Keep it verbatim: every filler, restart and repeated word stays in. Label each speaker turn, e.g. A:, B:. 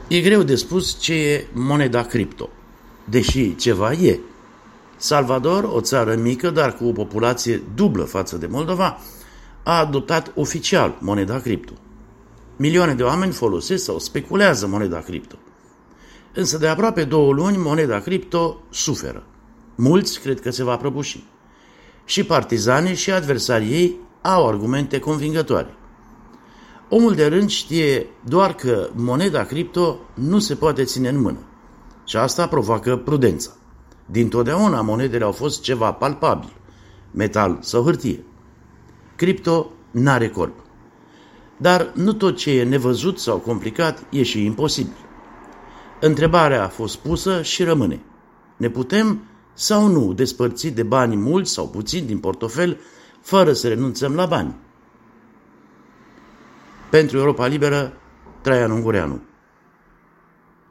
A: E greu de spus ce e moneda cripto, deși ceva e. Salvador, o țară mică, dar cu o populație dublă față de Moldova, a adoptat oficial moneda cripto. Milioane de oameni folosesc sau speculează moneda cripto. Însă de aproape două luni moneda cripto suferă. Mulți cred că se va prăbuși. Și partizanii și adversarii ei au argumente convingătoare. Omul de rând știe doar că moneda cripto nu se poate ține în mână. Și asta provoacă prudența. Dintotdeauna monedele au fost ceva palpabil, metal sau hârtie. Cripto n-are corp. Dar nu tot ce e nevăzut sau complicat e și imposibil. Întrebarea a fost pusă și rămâne. Ne putem sau nu despărți de bani mulți sau puțini din portofel fără să renunțăm la bani? Pentru Europa Liberă, Traian Ungureanu.